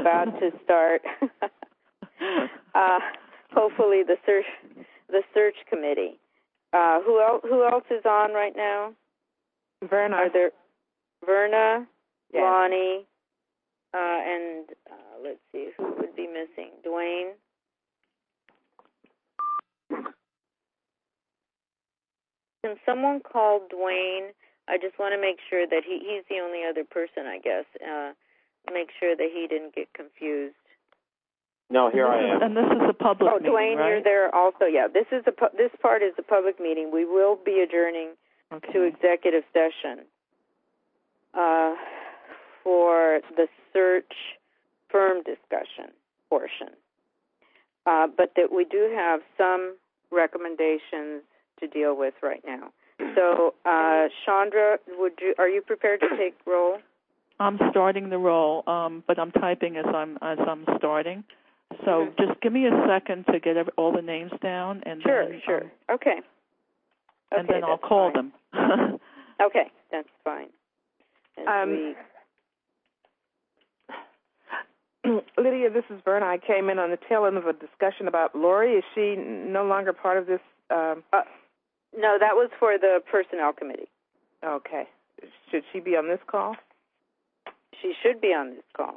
about to start. Hopefully, the search committee. Who else is on right now? Verna. Are there Verna, yes. Lonnie, and let's see who would be missing. Dwayne. Can someone call Dwayne? I just want to make sure that he's the only other person, I guess. Make sure that he didn't get confused. No, here I am. And this is a public meeting, Dwayne, right? you're there also. Yeah, this part is a public meeting. We will be adjourning to executive session for the search firm discussion portion. But that we do have some recommendations to deal with right now. So, Chandra, are you prepared to take roll? I'm starting the roll, but I'm typing as I'm starting. So just give me a second to get all the names down, and sure. Okay. And then I'll call them. Okay, that's fine. Lydia, this is Verna. I came in on the tail end of a discussion about Lori. Is she no longer part of this? No, that was for the personnel committee. Okay. Should she be on this call? She should be on this call.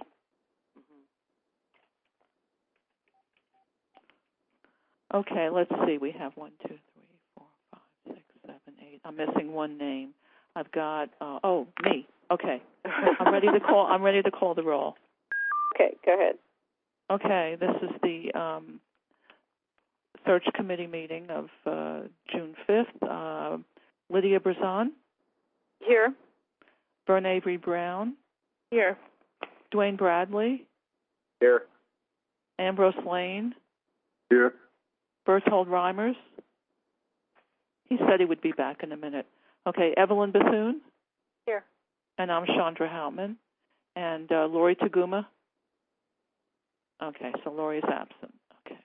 Okay, let's see. We have 1, 2, 3, 4, 5, 6, 7, 8. I'm missing one name. I've got me. Okay. I'm ready to call the roll. Okay, go ahead. Okay, this is the search committee meeting of June 5th. Lydia Brazan? Here. Vern Avery Brown? Here. Dwayne Bradley? Here. Ambrose Lane? Here. Berthold Reimers? He said he would be back in a minute. Okay, Evelyn Bethune? Here. And I'm Chandra Houtman. And Lori Taguma? Okay, so Lori is absent. Okay.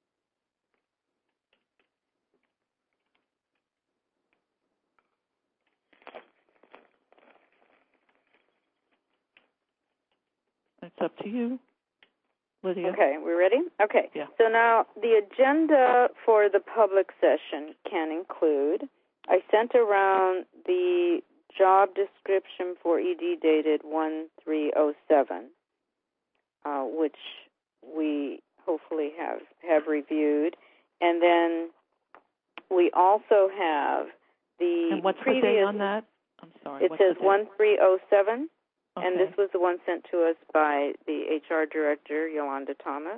It's up to you, Lydia. Okay, we ready? Okay. Yeah. So now the agenda for the public session can include, I sent around the job description for ED dated 1307, which we hopefully have reviewed. And then we also have the And what's previous, the date on that? I'm sorry. It says 1307. Okay. And this was the one sent to us by the HR director, Yolanda Thomas.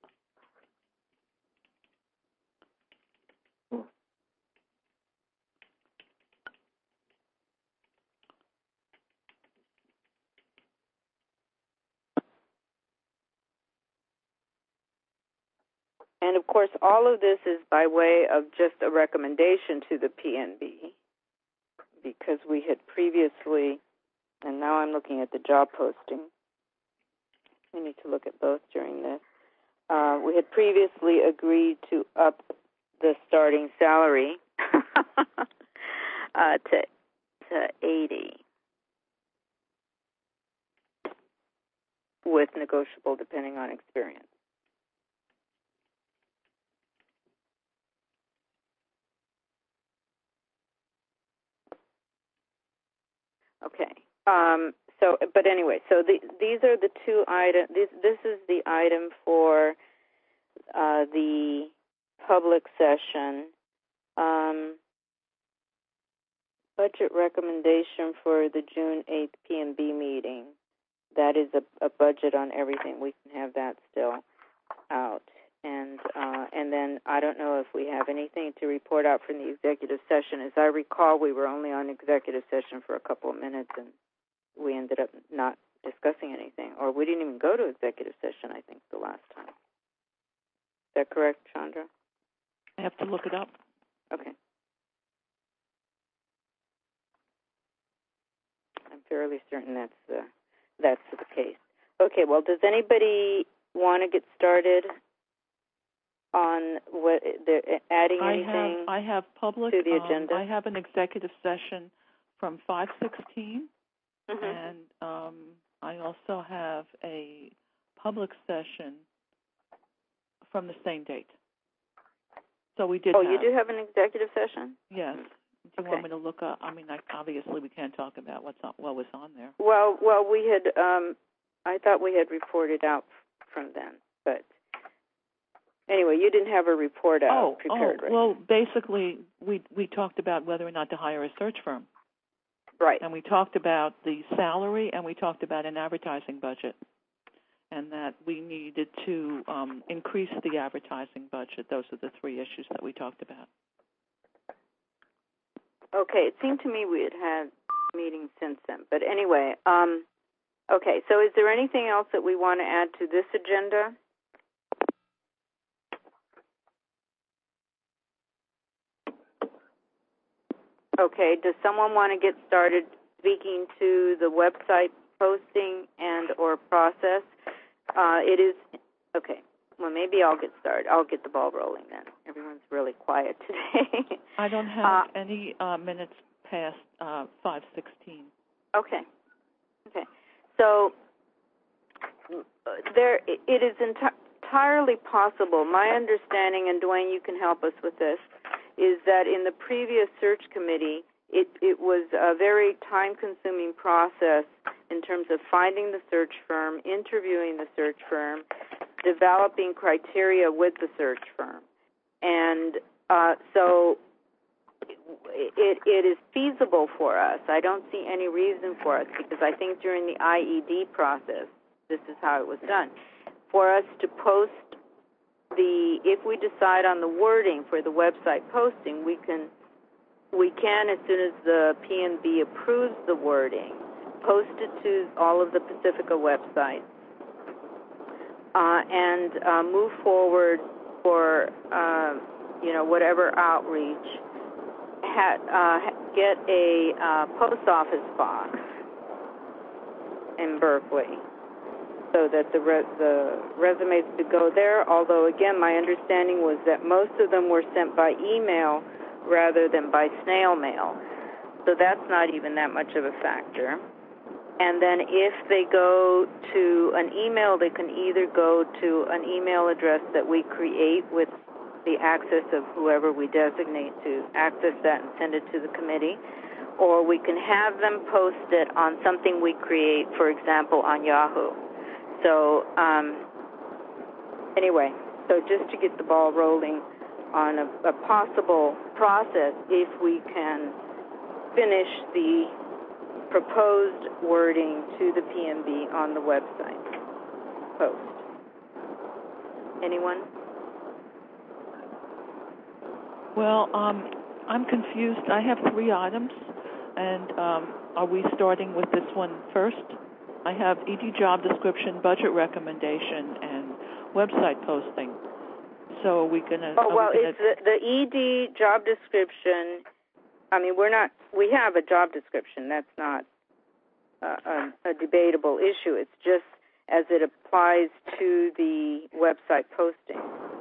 And, of course, all of this is by way of just a recommendation to the PNB, because we had previously, and now I'm looking at the job posting. We need to look at both during this. We had previously agreed to up the starting salary to 80, with negotiable depending on experience. Okay. But anyway, these are the two items. This is the item for the public session. Budget recommendation for the June 8th PNB meeting. That is a budget on everything. We can have that still out. And then I don't know if we have anything to report out from the executive session. As I recall, we were only on executive session for a couple of minutes, and we ended up not discussing anything. Or we didn't even go to executive session, I think, the last time. Is that correct, Chandra? I have to look it up. Okay. I'm fairly certain that's the case. Okay, well, does anybody want to get started on what they're adding anything I have public to the agenda? I have an executive session from 5:16, and I also have a public session from the same date. So we did Oh, you do have an executive session? Yes. Do you want me to look up? I mean, obviously we can't talk about what was on there. Well, we had, I thought we had reported out from then, but anyway, you didn't have a report out prepared, right? Well, basically, we talked about whether or not to hire a search firm. Right. And we talked about the salary, and we talked about an advertising budget, and that we needed to increase the advertising budget. Those are the three issues that we talked about. Okay, it seemed to me we had meetings since then. But anyway, okay, so is there anything else that we want to add to this agenda? Okay, does someone want to get started speaking to the website posting and or process? It is, okay, well, maybe I'll get started. I'll get the ball rolling then. Everyone's really quiet today. I don't have any minutes past 5:16. Okay. So it is entirely possible. My understanding, and Dwayne, you can help us with this, is that in the previous search committee, it was a very time-consuming process in terms of finding the search firm, interviewing the search firm, developing criteria with the search firm. And so it is feasible for us. I don't see any reason for us, because I think during the IED process, this is how it was done, for us to post if we decide on the wording for the website posting, we can, as soon as the PNB approves the wording, post it to all of the Pacifica websites, and move forward for, whatever outreach, get a post office box in Berkeley, so that the resumes could go there, although, again, my understanding was that most of them were sent by email rather than by snail mail. So that's not even that much of a factor. And then if they go to an email, they can either go to an email address that we create with the access of whoever we designate to access that and send it to the committee, or we can have them post it on something we create, for example, on Yahoo. So anyway, so just to get the ball rolling on a possible process, if we can finish the proposed wording to the PNB on the website post. Anyone? Well, I'm confused. I have 3 items, and are we starting with this one first? I have ED job description, budget recommendation, and website posting. So are we going to... it's the ED job description. I mean, we have a job description. That's not a debatable issue. It's just as it applies to the website posting.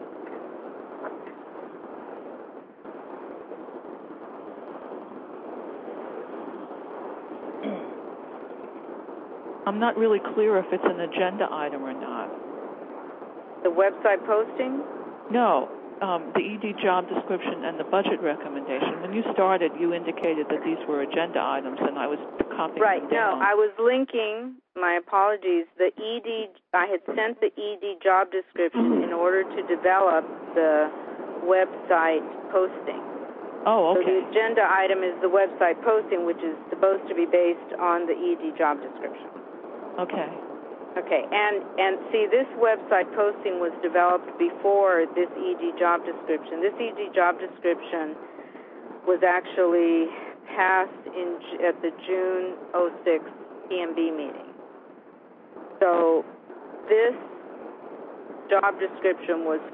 I'm not really clear if it's an agenda item or not. The website posting? No, the ED job description and the budget recommendation. When you started, you indicated that these were agenda items, and I was copying them down. No, I was linking, my apologies, I had sent the ED job description in order to develop the website posting. Oh, okay. So the agenda item is the website posting, which is supposed to be based on the ED job description. Okay. Okay, and see, this website posting was developed before this ED job description. This ED job description was actually passed at the June 06 PMB meeting. So this job description was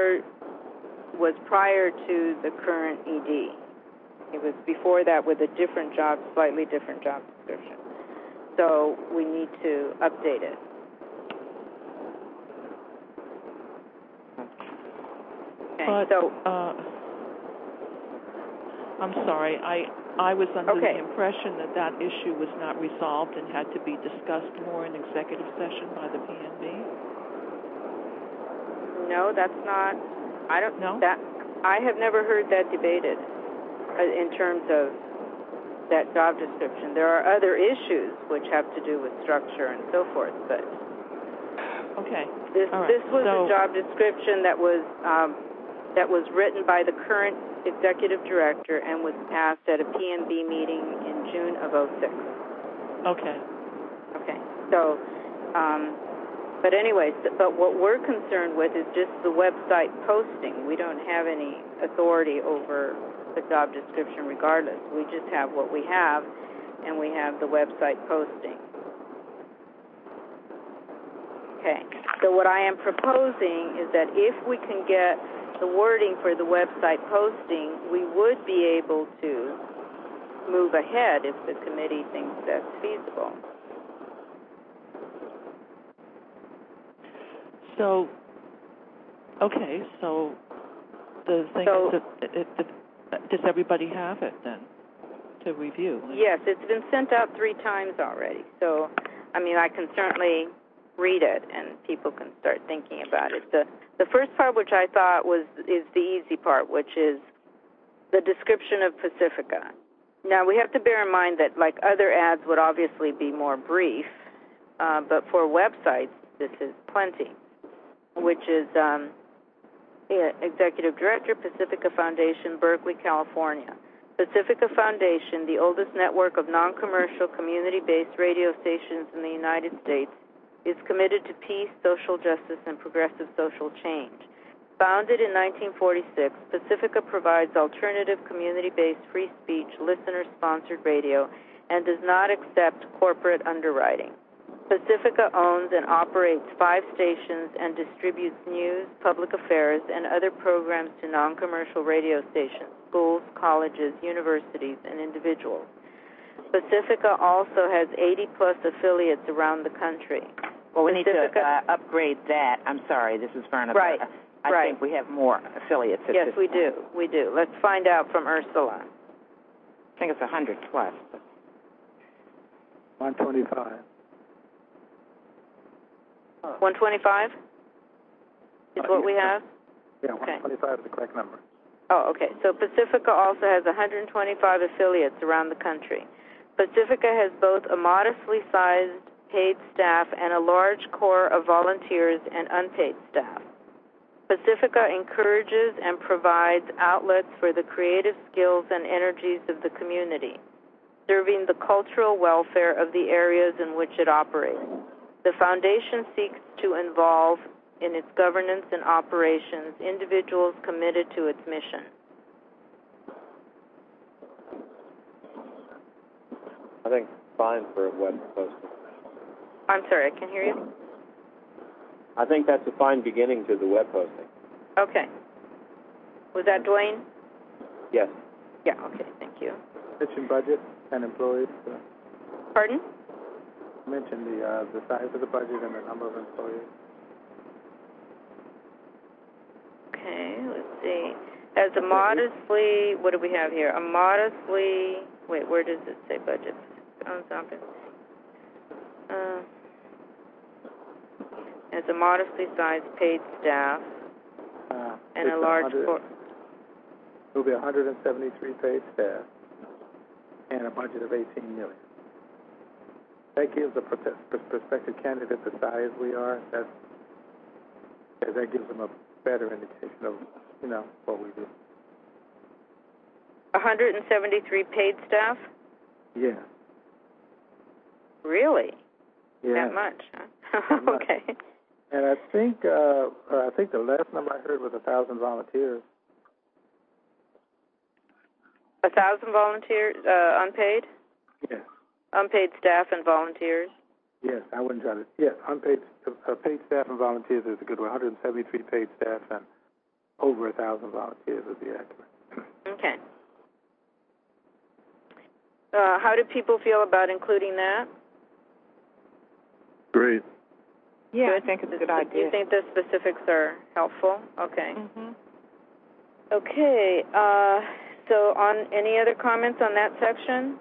prior to the current ED. It was before that with a different job, slightly different job description. So we need to update it. Okay, but, I'm sorry. I was under the impression that issue was not resolved and had to be discussed more in executive session by the PNB. No, that's not. I don't. No? That I have never heard that debated in terms of that job description. There are other issues which have to do with structure and so forth, but Okay. this All right. this was a job description that was written by the current executive director and was passed at a PMB meeting in June of '06. Okay. Okay. So, but anyways, but what we're concerned with is just the website posting. We don't have any authority over the job description regardless. We just have what we have, and we have the website posting. Okay. So what I am proposing is that if we can get the wording for the website posting, we would be able to move ahead if the committee thinks that's feasible. So, okay, so the thing is, does everybody have it then to review? Yes, it's been sent out 3 times already. So, I mean, I can certainly read it and people can start thinking about it. The first part, which I thought is the easy part, which is the description of Pacifica. Now, we have to bear in mind that, like other ads, would obviously be more brief, but for websites, this is plenty, which is Executive Director, Pacifica Foundation, Berkeley, California. Pacifica Foundation, the oldest network of non-commercial, community-based radio stations in the United States, is committed to peace, social justice, and progressive social change. Founded in 1946, Pacifica provides alternative, community-based, free speech, listener-sponsored radio and does not accept corporate underwriting. Pacifica owns and operates 5 stations and distributes news, public affairs, and other programs to non-commercial radio stations, schools, colleges, universities, and individuals. Pacifica also has 80-plus affiliates around the country. Well, we need to upgrade that. I'm sorry, this is Verna. Right. I think we have more affiliates at Yes, this we point. do. We do. Let's find out from Ursula. I think it's 100 plus. 125. 125 is what we have? Yeah, 125 is the correct number. Oh, okay. So Pacifica also has 125 affiliates around the country. Pacifica has both a modestly sized paid staff and a large core of volunteers and unpaid staff. Pacifica encourages and provides outlets for the creative skills and energies of the community, serving the cultural welfare of the areas in which it operates. The Foundation seeks to involve in its governance and operations individuals committed to its mission. I think fine for a web posting. I'm sorry, I can't hear you. I think that's a fine beginning to the web posting. Okay. Was that Dwayne? Yes. Yeah, okay, thank you. Mention budget and employees. Pardon? Mention the size of the budget and the number of employees. Okay, let's see. As a modestly, what do we have here? A modestly, wait, where does it say budget? As a modestly sized paid staff and a large core. There will be 173 paid staff and a budget of $18 million. That gives the prospective candidate the size we are. That gives them a better indication of, what we do. 173 paid staff? Yeah. Really? Yeah. That much, huh? Okay. And I think the last number I heard was 1,000 volunteers. 1,000 volunteers, unpaid? Yes. Unpaid staff and volunteers? Yes, I wouldn't try to. Yes, unpaid, paid staff and volunteers is a good one. 173 paid staff and over 1,000 volunteers would be accurate. Okay. How do people feel about including that? Great. Yeah, Good. I think it's a good Do idea. you think the specifics are helpful? Okay. Mm-hmm. Okay. So on any other comments on that section?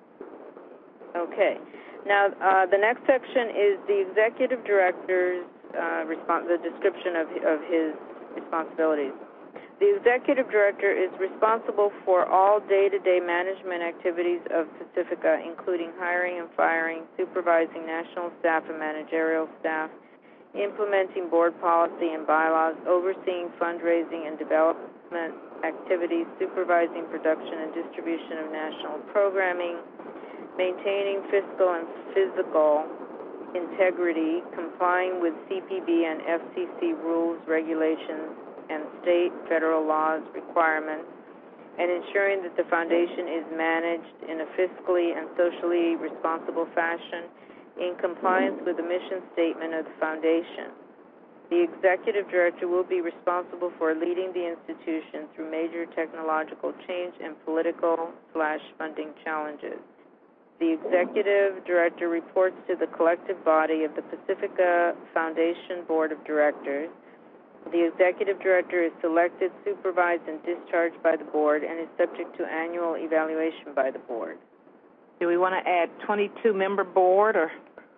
Okay. Now, the next section is the executive director's the description of his responsibilities. The executive director is responsible for all day-to-day management activities of Pacifica, including hiring and firing, supervising national staff and managerial staff, implementing board policy and bylaws, overseeing fundraising and development activities, supervising production and distribution of national programming, maintaining fiscal and physical integrity, complying with CPB and FCC rules, regulations, and state, federal laws, requirements, and ensuring that the foundation is managed in a fiscally and socially responsible fashion in compliance with the mission statement of the foundation. The executive director will be responsible for leading the institution through major technological change and political/funding challenges. The executive director reports to the collective body of the Pacifica Foundation Board of Directors. The executive director is selected, supervised, and discharged by the board and is subject to annual evaluation by the board. Do we want to add 22-member board, or?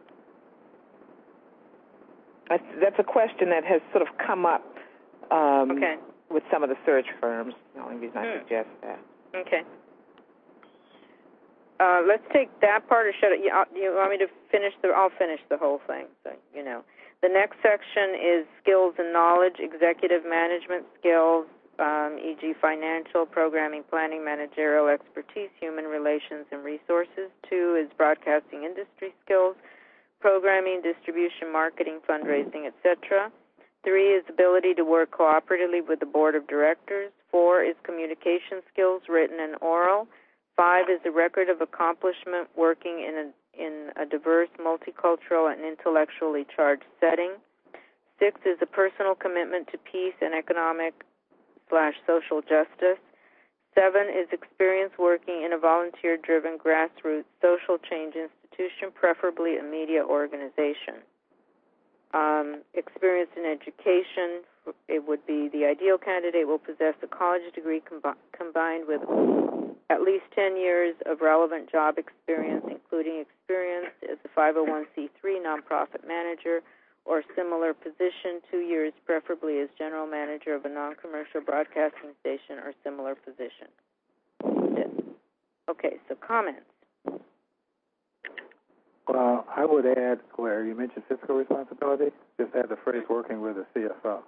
That's a question that has sort of come up with some of the search firms. The only reason I suggest that. Okay. Let's take that part, or should you want me to finish I'll finish the whole thing, so you know. The next section is skills and knowledge, executive management skills, e.g. financial, programming, planning, managerial expertise, human relations, and resources. 2 is broadcasting industry skills, programming, distribution, marketing, fundraising, etc. 3 is ability to work cooperatively with the board of directors. 4 is communication skills, written and oral. 5 is a record of accomplishment working in a diverse, multicultural, and intellectually charged setting. 6 is a personal commitment to peace and economic/social justice. 7 is experience working in a volunteer-driven, grassroots, social change institution, preferably a media organization. Experience in education, it would be the ideal candidate will possess a college degree combined with at least 10 years of relevant job experience, including experience as a 501c3 nonprofit manager or similar position, 2 years preferably as general manager of a non-commercial broadcasting station or similar position. Okay, so comments. Well, I would add, where you mentioned fiscal responsibility, just add the phrase working with the CFO.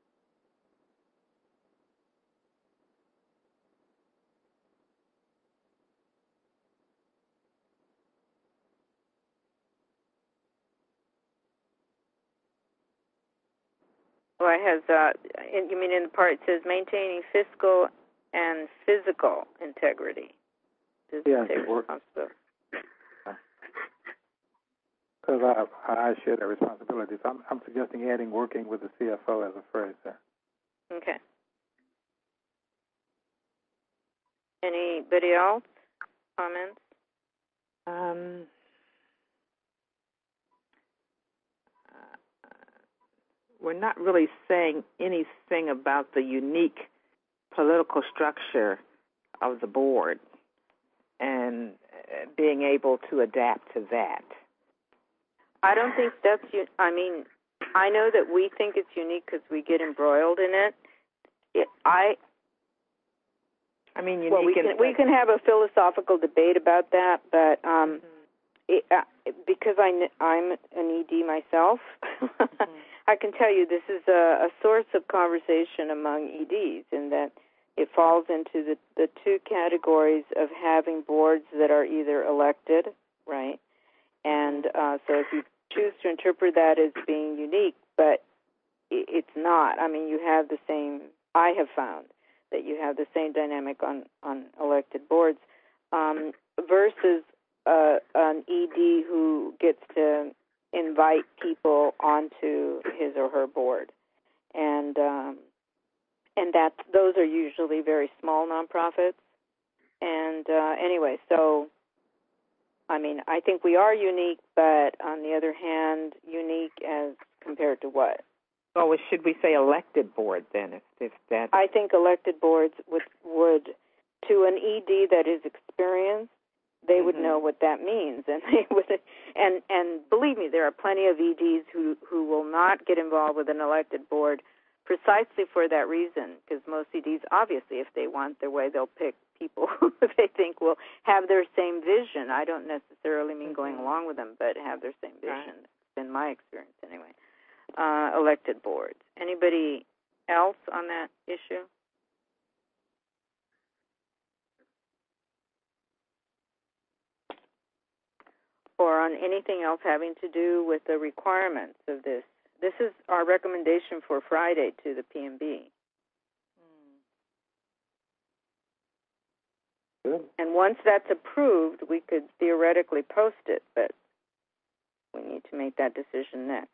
Well, it has, you mean in the part it says maintaining fiscal and physical integrity. Does it say responsibility? Because I share that responsibility. So I'm suggesting adding working with the CFO as a phrase there. Okay. Anybody else? Comments? We're not really saying anything about the unique political structure of the board and being able to adapt to that. I don't think that's, I mean, I know that we think it's unique because we get embroiled in it. We can have a philosophical debate about that, but because I'm an ED myself, I can tell you this is a source of conversation among EDs, in that it falls into the two categories of having boards that are either elected, right? And so if you choose to interpret that as being unique, but it's not. I mean, you have the same, I have found that you have the same dynamic on elected boards versus an ED who gets to invite people onto his or her board. And that those are usually very small nonprofits. And anyway, so I mean, I think we are unique, but on the other hand, unique as compared to what? Well, should we say elected board then? If that, I think elected boards would to an ED that is experienced, they would know what that means, and they would. And believe me, there are plenty of EDs who will not get involved with an elected board precisely for that reason, because most EDs, obviously, if they want their way, they'll pick people who they think will have their same vision. I don't necessarily mean going along with them, but have their same vision. Right. It's been my experience anyway. Elected boards. Anybody else on that issue? Or on anything else having to do with the requirements of this? This is our recommendation for Friday to the PMB. Good. And once that's approved, we could theoretically post it, but we need to make that decision next.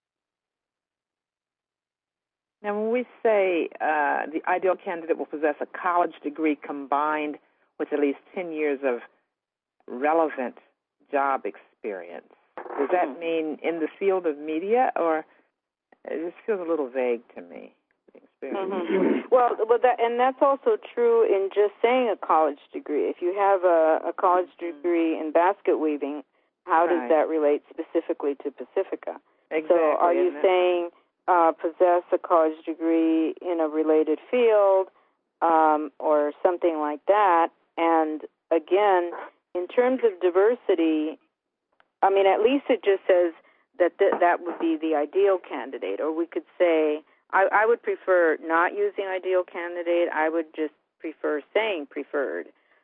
Now, when we say the ideal candidate will possess a college degree combined with at least 10 years of relevant job experience, does that mean in the field of media, or it just feels a little vague to me? Well, that's also true in just saying a college degree. If you have a college degree in basket weaving, how does that relate specifically to Pacifica? Exactly. So are you saying possess a college degree in a related field or something like that? And again, in terms of diversity, I mean, at least it just says that that would be the ideal candidate. Or we could say, I would prefer not using ideal candidate. I would just prefer saying preferred.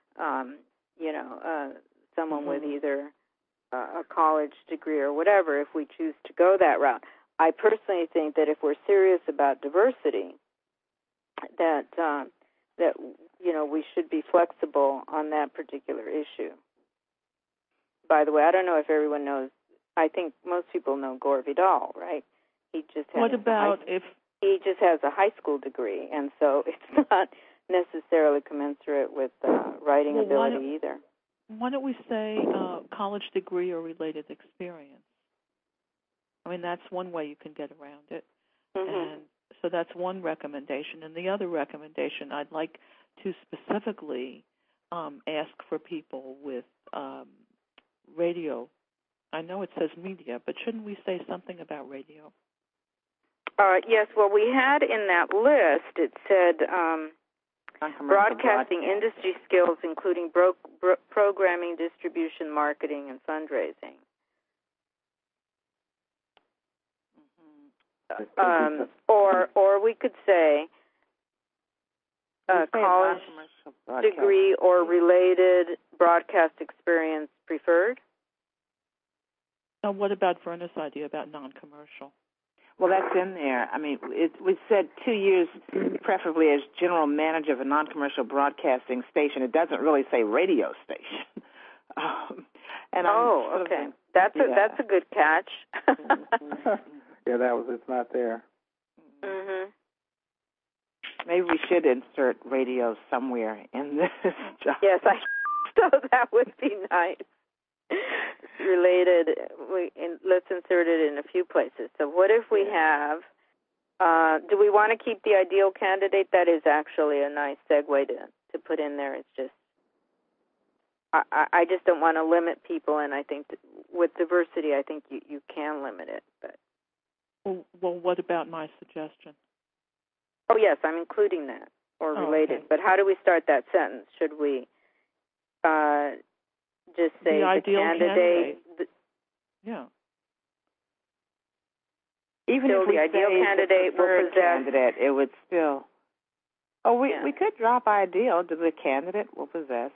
Someone with either a college degree or whatever, if we choose to go that route. I personally think that if we're serious about diversity, that we should be flexible on that particular issue. By the way, I don't know if everyone knows. I think most people know Gore Vidal, right? He just has a high school degree, and so it's not necessarily commensurate with writing ability either. Why don't we say college degree or related experience? I mean, that's one way you can get around it. And so that's one recommendation. And the other recommendation, I'd like to specifically ask for people with radio. I know it says media, but shouldn't we say something about radio? Yes, well, we had in that list, it said broadcasting industry skills, including programming, distribution, marketing, and fundraising. Or we could say college degree or related broadcast experience preferred. Now, what about Verna's idea about non-commercial? Well, that's in there. I mean, we said 2 years, preferably as general manager of a non-commercial broadcasting station. It doesn't really say radio station. Okay. That's a good catch. Yeah, it's not there. Maybe we should insert radio somewhere in this job. Yes, so that would be nice. Related, let's insert it in a few places. So what if we have, do we want to keep the ideal candidate? That is actually a nice segue to put in there. It's just, I just don't want to limit people, and I think with diversity, I think you can limit it. But well, what about my suggestion? Oh, yes, I'm including that, or related. Okay. But how do we start that sentence? Should we just say the ideal candidate? Yeah. Even still if we the ideal say candidate will possess... candidate, it would still... we could drop ideal. The candidate will possess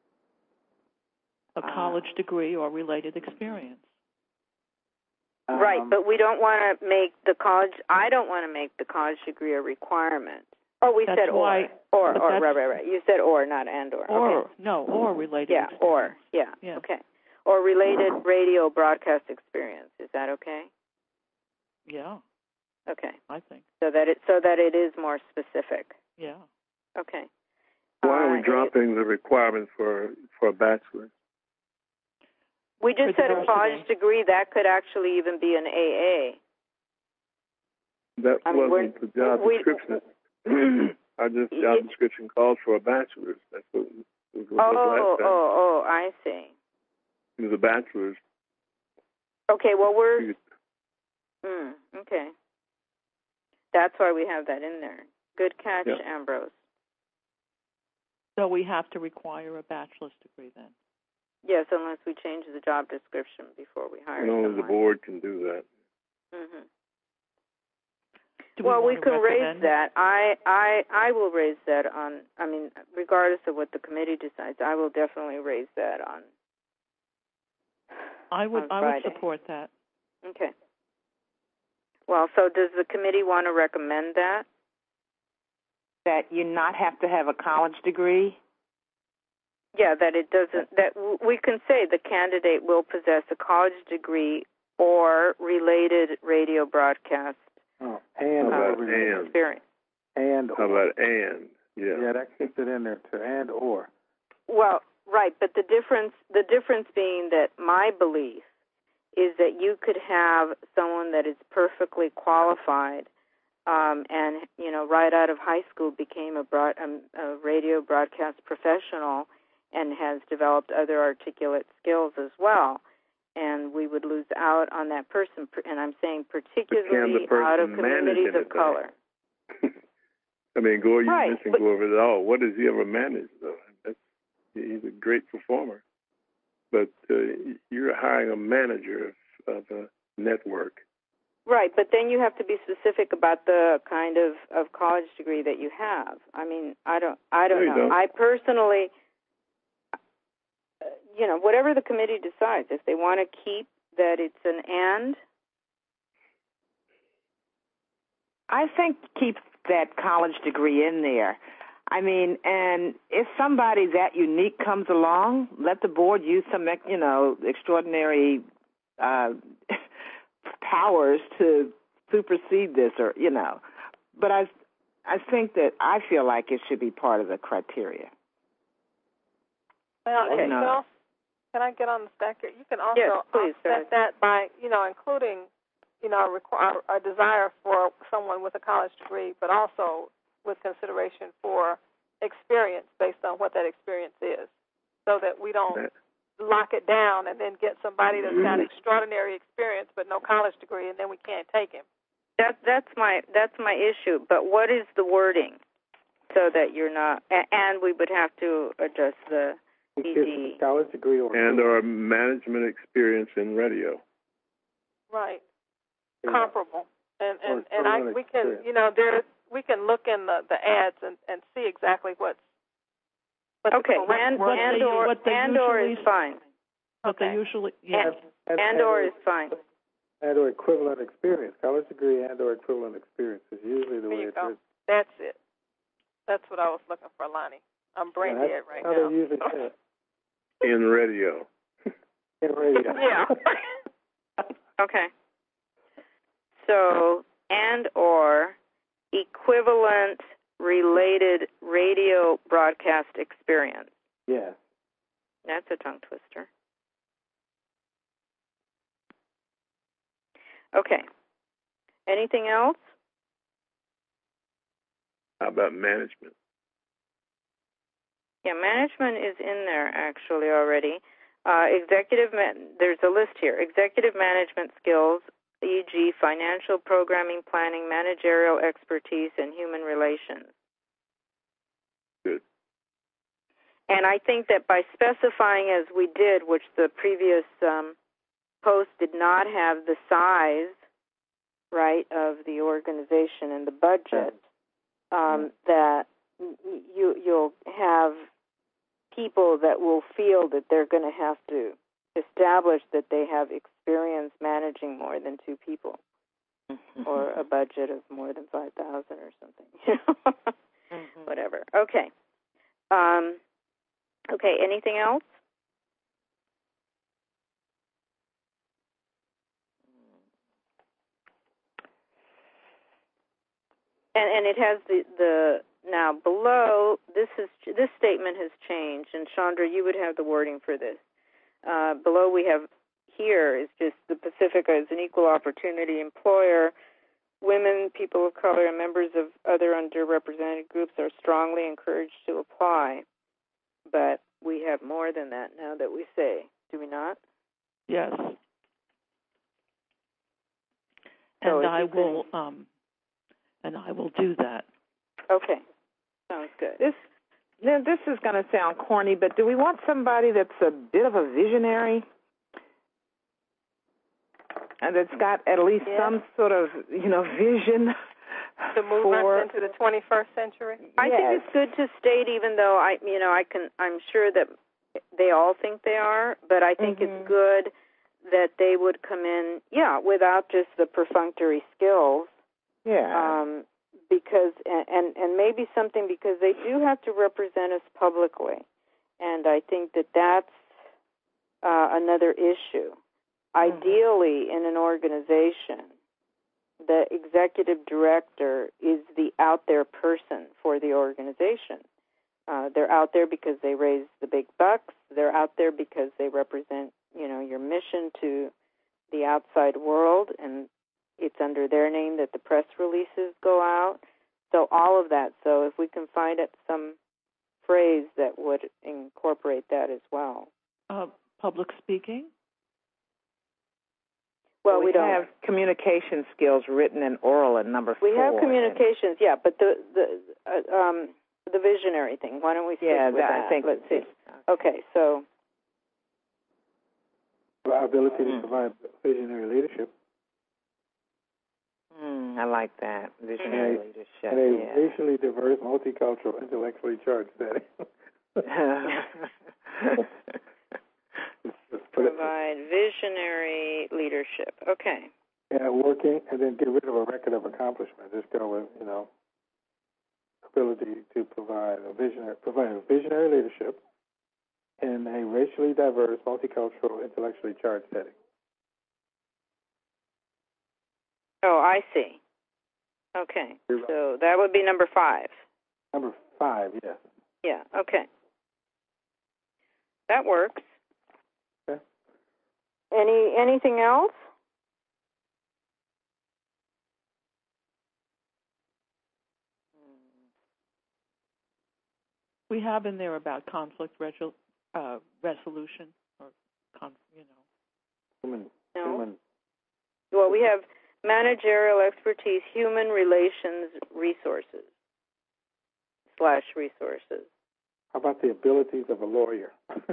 a college degree or related experience. Right, but we don't want to make the college... I don't want to make the college degree a requirement. Oh, we said or. Right. You said or, not and or. Okay. Or related experience. Or. Yeah, okay. Or related radio broadcast experience. Is that okay? Yeah. Okay. I think. So that it is more specific. Yeah. Okay. Why are we dropping the requirement for a bachelor's? We just said a college degree. That could actually even be an AA. That wasn't the job description. Our job description calls for a bachelor's. That's what was last time. I see. It was a bachelor's. Okay, well, okay. That's why we have that in there. Good catch, Yep. Ambrose. So we have to require a bachelor's degree then? Yes, unless we change the job description before we hire And only someone. the board can do that. Mm-hmm. Do we can raise recommend that. I will raise that on, regardless of what the committee decides, I will definitely raise that on I would support that. Okay. Well, so does the committee want to recommend that? That you not have to have a college degree? Yeah, that it doesn't, that we can say the candidate will possess a college degree or related radio broadcast experience. And How about and? Yeah. Yeah, that keeps it in there too. And or. Well, right, but the difference being that my belief is that you could have someone that is perfectly qualified, and right out of high school became a radio broadcast professional and has developed other articulate skills as well. And we would lose out on that person, and I'm saying particularly out of communities of color. Gore, you right, mentioned Glover at all. What has he ever managed, though? He's a great performer. But you're hiring a manager of a network. Right, but then you have to be specific about the kind of college degree that you have. I don't know. I personally, whatever the committee decides, if they want to keep that it's an and. I think keep that college degree in there. And if somebody that unique comes along, let the board use some, extraordinary powers to supersede this, But I think that I feel like it should be part of the criteria. Well, okay. Can I get on the stack here? You can also offset that by, including, a desire for someone with a college degree, but also with consideration for experience based on what that experience is, so that we don't lock it down and then get somebody that's got extraordinary experience but no college degree, and then we can't take him. That's my issue. But what is the wording so that you're not? And we would have to adjust the ED. College degree or management experience in radio. Right. Yeah. Comparable. We can we can look in the ads and see exactly what's okay. And or is fine. But they usually and or is fine. And or equivalent experience. College degree and or equivalent experience is usually the way it is. That's it. That's what I was looking for, Lonnie. I'm brain dead right now. How they usually say it. In radio. In radio. Yeah. Okay. So, and or equivalent related radio broadcast experience. Yes. That's a tongue twister. Okay. Anything else? How about management? Yeah, management is in there actually already. There's a list here. Executive management skills, e.g. financial programming, planning, managerial expertise, and human relations. Good. And I think that by specifying as we did, which the previous post did not have the size, right, of the organization and the budget, that you'll have people that will feel that they're going to have to establish that they have experience managing more than two people or a budget of more than 5,000 or something. Whatever. Okay. Okay, anything else? And it has the now below, this statement has changed, and Chandra, you would have the wording for this. Below we have here is just the Pacifica is an equal opportunity employer. Women, people of color, and members of other underrepresented groups are strongly encouraged to apply. but we have more than that now that we say, do we not? Yes. So and I will do that. Okay. Sounds good. This is going to sound corny, but do we want somebody that's a bit of a visionary and that's got at least some sort of, vision to move us into the 21st century? I think it's good to state, even though I'm sure that they all think they are, but I think it's good that they would come in, without just the perfunctory skills. Yeah. Because and maybe something, because they do have to represent us publicly, and I think that's another issue. Ideally, in an organization, the executive director is the out there person for the organization. They're out there because they raise the big bucks. They're out there because they represent, your mission to the outside world, and it's under their name that the press releases go out. So all of that. So if we can find some phrase that would incorporate that as well. Public speaking? Well, we don't have communication skills, written and oral, in number 4. We have communications, but the visionary thing. Why don't we stick with that? I think. Let's see. Okay, so our ability to provide visionary leadership. I like that. Visionary leadership. In a racially diverse, multicultural, intellectually charged setting. Provide visionary leadership. Okay. Yeah, working, and then get rid of a record of accomplishment. Just go with, ability to provide visionary leadership in a racially diverse, multicultural, intellectually charged setting. Oh, I see. Okay. So that would be number 5. Number 5, yes. Yeah, okay. That works. Okay. Anything else? We have in there about conflict resolution or Human. Well, we have managerial expertise, human relations resources / resources. How about the abilities of a lawyer?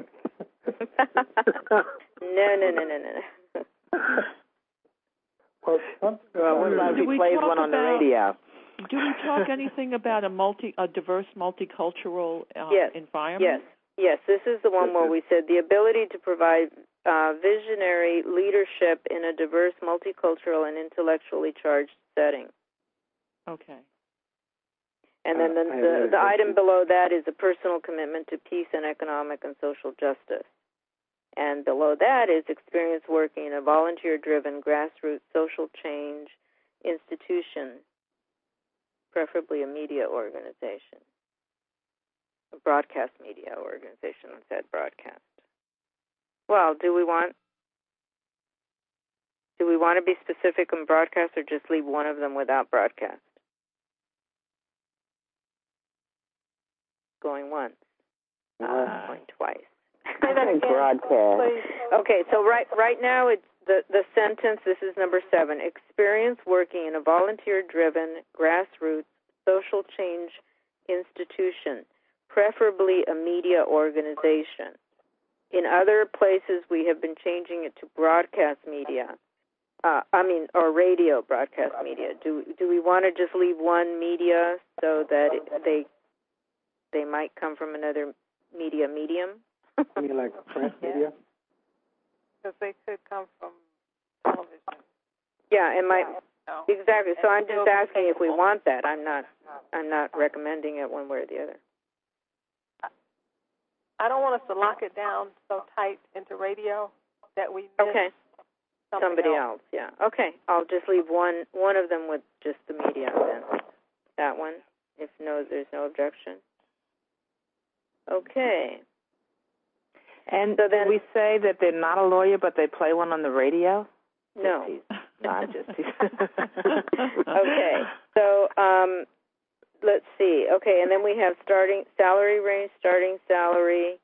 No. Well, sometimes he plays one on the radio. Do we talk anything about a diverse, multicultural environment? Yes. This is the one where we said the ability to provide visionary leadership in a diverse, multicultural, and intellectually charged setting. Okay. And then the item below that is a personal commitment to peace and economic and social justice. And below that is experience working in a volunteer-driven, grassroots social change institution, preferably a media organization, a broadcast media organization. Let's add broadcast. Well, do we want to be specific on broadcast, or just leave one of them without broadcast? Going once, going twice. I think broadcast. Okay, so right now it's the sentence. This is number 7. Experience working in a volunteer-driven, grassroots social change institution, preferably a media organization. In other places, we have been changing it to broadcast media. Or radio broadcast media. Do we want to just leave one media so that they might come from another media medium? You mean like print media? Because they could come from television. Yeah, it might. Exactly. So I'm just asking if we want that. I'm not recommending it one way or the other. I don't want us to lock it down so tight into radio that we miss somebody else. Yeah. Okay. I'll just leave one of them with just the media then. That one. If there's no objection. Okay. And so then we say that they're not a lawyer, but they play one on the radio? No. No, I'm just Okay. So let's see. Okay, and then we have starting salary range, starting salary,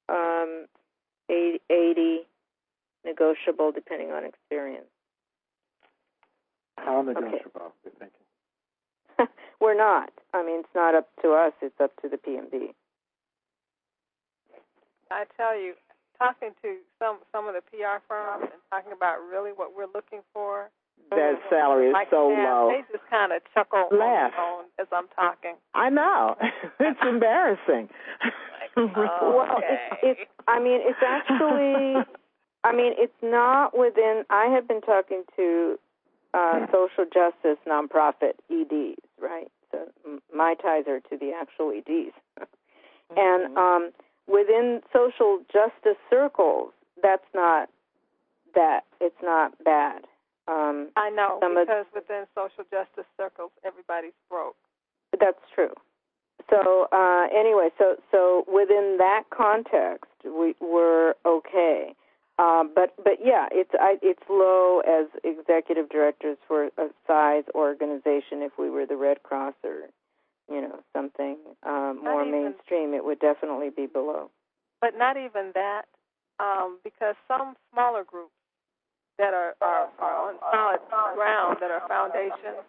80, negotiable depending on experience. How negotiable, you're thinking? We're not. I mean, it's not up to us. It's up to the PMB. I tell you, talking to some of the PR firms and talking about really what we're looking for. That salary is so low. They just kind of chuckle on as I'm talking. I know. It's embarrassing. Well, it's actually, it's not within, I have been talking to social justice nonprofit EDs, right? So my ties are to the actual EDs. And within social justice circles, it's not bad. I know, because within social justice circles, everybody's broke. That's true. So anyway, so within that context, we're okay. But yeah, it's low as executive directors for a size organization. If we were the Red Cross or something more mainstream, it would definitely be below. But not even that, because some smaller groups that are on solid ground, that are foundations,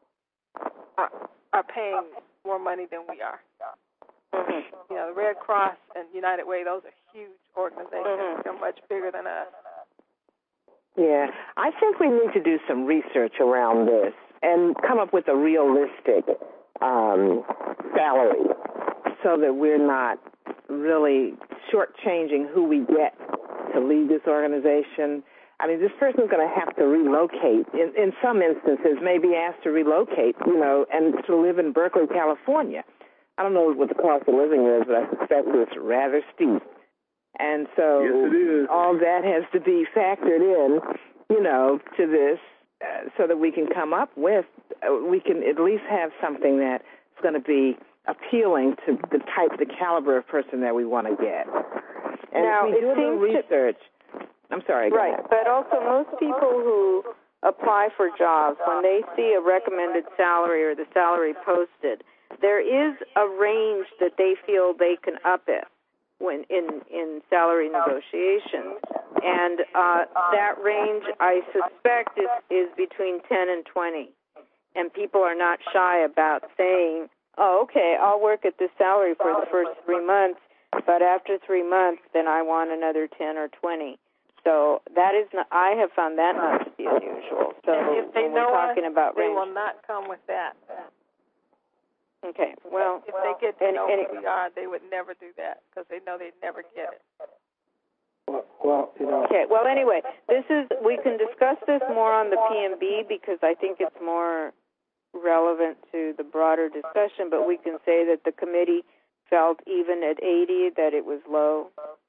are paying more money than we are. Mm-hmm. The Red Cross and United Way, those are huge organizations. Mm-hmm. They're much bigger than us. Yeah, I think we need to do some research around this and come up with a realistic salary so that we're not really shortchanging who we get to lead this organization. I mean, this person's going to have to relocate. In some instances, maybe asked to relocate, and to live in Berkeley, California. I don't know what the cost of living is, but I suspect it's rather steep. And so yes, it is. All that has to be factored in, to this so that we can come up with, we can at least have something that's going to be appealing to the caliber of person that we want to get. And now, if we do a little research... I'm sorry. Right, but also most people who apply for jobs, when they see a recommended salary or the salary posted, there is a range that they feel they can up it when in salary negotiations, and that range, I suspect, is between 10 and 20, and people are not shy about saying, "Oh, okay, I'll work at this salary for the first 3 months, but after 3 months, then I want another 10 or 20." So that is not, I have found that not to be unusual. So if they when know we're talking us, about they range, will not come with that. Okay, well, if they get to know who we are, they would never do that because they know they'd never get it. Well, Okay, well, anyway, we can discuss this more on the PMB because I think it's more relevant to the broader discussion, but we can say that the committee felt even at 80 that it was low.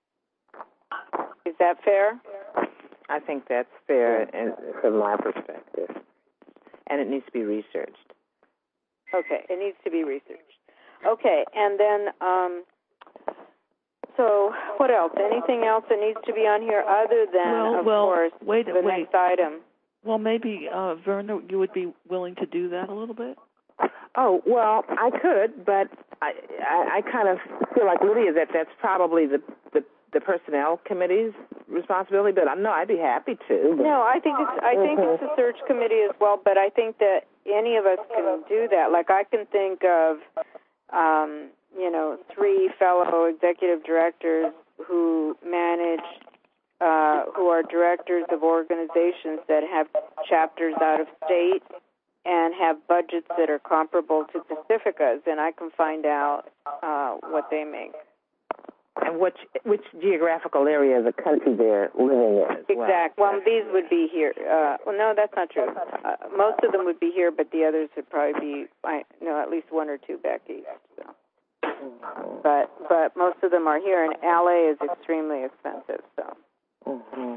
Is that fair? I think that's fair from my perspective. And it needs to be researched. Okay, it needs to be researched. Okay, and then, so what else? Anything else that needs to be on here other than, of course, the next item? Well, maybe, Verna, you would be willing to do that a little bit? Oh, well, I could, but I kind of feel like Lydia that that's probably the personnel committee's responsibility, but no, I'd be happy to. But. No, I think it's a search committee as well, but I think that any of us can do that. Like I can think of, 3 fellow executive directors who manage, who are directors of organizations that have chapters out of state and have budgets that are comparable to Pacifica's, and I can find out what they make. And which geographical area of the country they're living in as well. Exactly. Well, these would be here. Well, no, that's not true. Most of them would be here, but the others would probably be, at least 1 or 2 back east. So. But most of them are here, and LA is extremely expensive. So. Mm-hmm.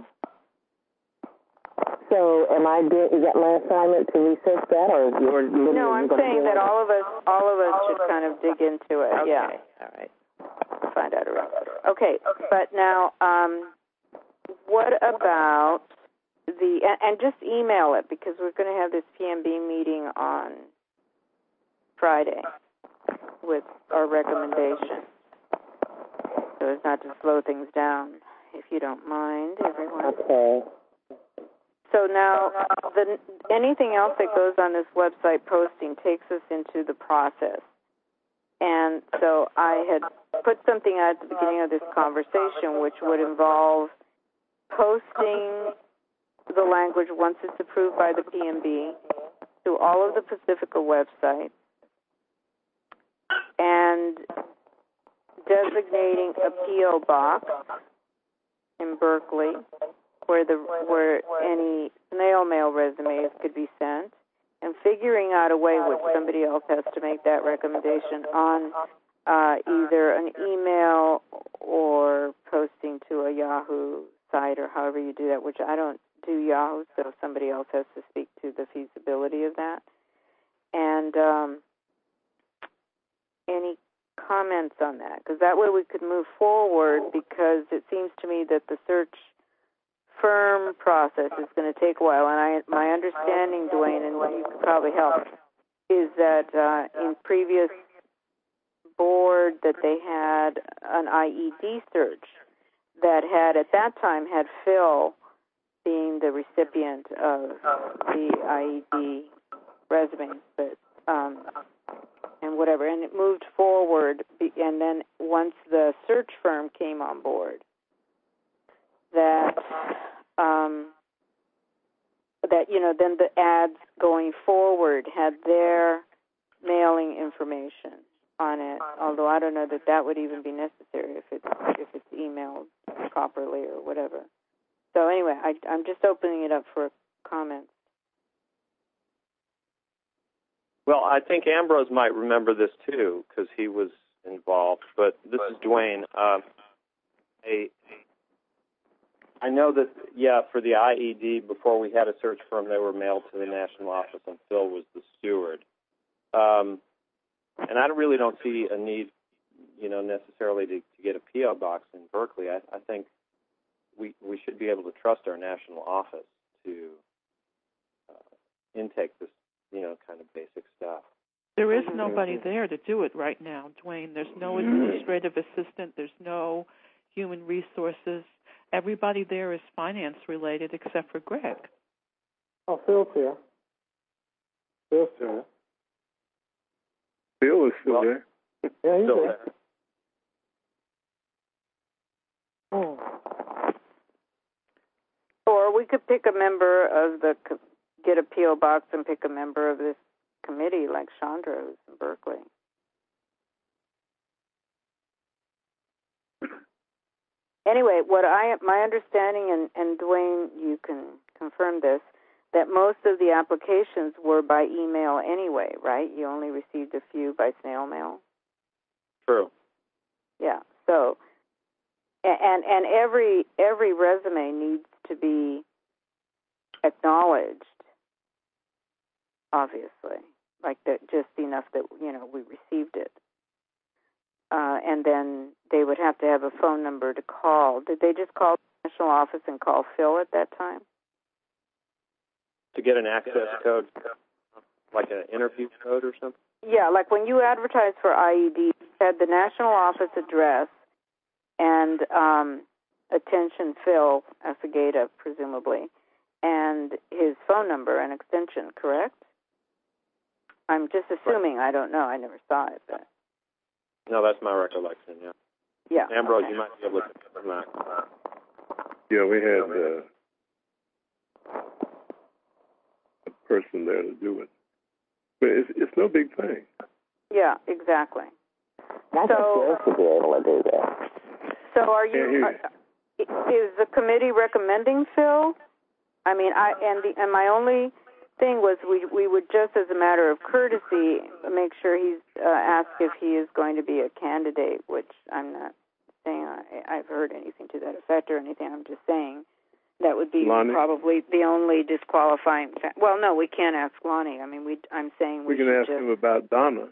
So, is that my assignment to research that, or you're? No, I'm saying that all of us should kind of dig into it. Okay. Yeah. All right. Find out around. Okay, but now, what about and just email it because we're going to have this PMB meeting on Friday with our recommendation. so as not to slow things down, if you don't mind, everyone. Okay. So now, anything else that goes on this website posting takes us into the process. And so I had put something out at the beginning of this conversation which would involve posting the language once it's approved by the PMB to all of the Pacifica websites and designating a P.O. box in Berkeley where any snail mail resumes could be sent, and figuring out a way which somebody else has to make that recommendation on either an email or posting to a Yahoo site or however you do that, which I don't do Yahoo, so somebody else has to speak to the feasibility of that. And any comments on that? Because that way we could move forward, because it seems to me that the search firm process is going to take a while. And my understanding, Dwayne, and you could probably help, is that in previous board that they had an IED search that had, at that time, had Phil being the recipient of the IED resumes, but and whatever, and it moved forward, and then once the search firm came on board, that then the ads going forward had their mailing information on it. Although I don't know that would even be necessary if it's emailed properly or whatever. So anyway, I'm just opening it up for comments. Well, I think Ambrose might remember this too, because he was involved. But this is Dwayne. I know that, for the IED, before we had a search firm, they were mailed to the national office, and Phil was the steward. And I really don't see a need, necessarily to get a P.O. box in Berkeley. I think we should be able to trust our national office to intake this, kind of basic stuff. There is nobody there to do it right now, Dwayne. There's no administrative assistant. There's no human resources. Everybody there is finance related except for Greg. Oh, Phil's here. Phil's here. Phil is still there. Yeah, he's Still there. there. Oh. Or we could pick a member of get a P.O. box and pick a member of this committee, like Chandra, who's in Berkeley. Anyway, my understanding, and Dwayne, you can confirm this, that most of the applications were by email anyway, right? You only received a few by snail mail. True. Yeah. So, and every resume needs to be acknowledged, obviously, like that, just enough that we received it. And then they would have to have a phone number to call. Did they just call the national office and call Phil at that time? To get an access code, like an interview code or something? Yeah, like when you advertised for IED, you had the national office address and attention Phil Asagata, presumably, and his phone number and extension, correct? I'm just assuming. Right. I don't know. I never saw it, but... No, that's my recollection, yeah. Yeah. Ambrose, okay. you might be able to confirm that. Yeah, we had a person there to do it. But it's no big thing. Yeah, exactly. I think Phil should be able to do that. So are you... is the committee recommending Phil? I mean, and my only thing was we would just, as a matter of courtesy, make sure he's asked if he is going to be a candidate, which I'm not saying I've heard anything to that effect or anything. I'm just saying that would be Lonnie? Probably the only disqualifying well, no, we can't ask Lonnie. I mean, I'm saying we can ask him about Donna.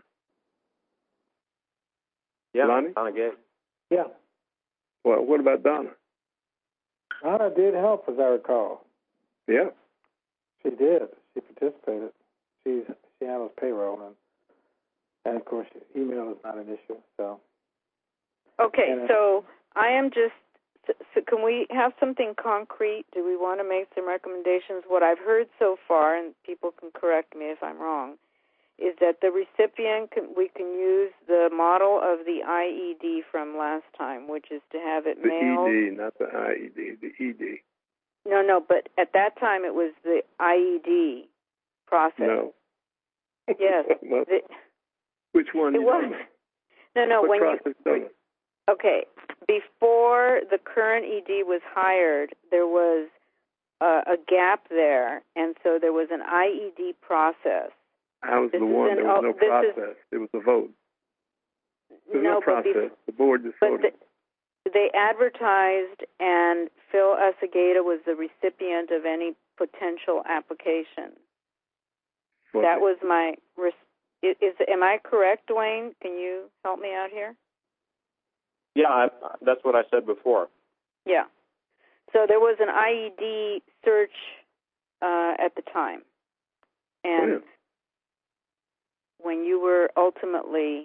Yeah, Lonnie? Donna Gay. Yeah. Well, what about Donna? Donna did help, as I recall. Yeah. She did. She participated. She handles payroll, and of course, email is not an issue. So. Okay, so I am just. So can we have something concrete? Do we want to make some recommendations? What I've heard so far, and people can correct me if I'm wrong, is that the recipient we can use the model of the IED from last time, which is to have it mailed. The ED, not the IED, the ED. No, but at that time it was the IED process. No. Yes. Well, which one? It was. No. What when process you. Okay. Before the current ED was hired, there was a gap there, and so there was an IED process. I was the one. There was no process. It was a vote. There was no process. The board just voted. They advertised, and Phil Esageda was the recipient of any potential application. Okay. That was my. Am I correct, Dwayne? Can you help me out here? Yeah, that's what I said before. Yeah. So there was an IED search at the time, and when you were ultimately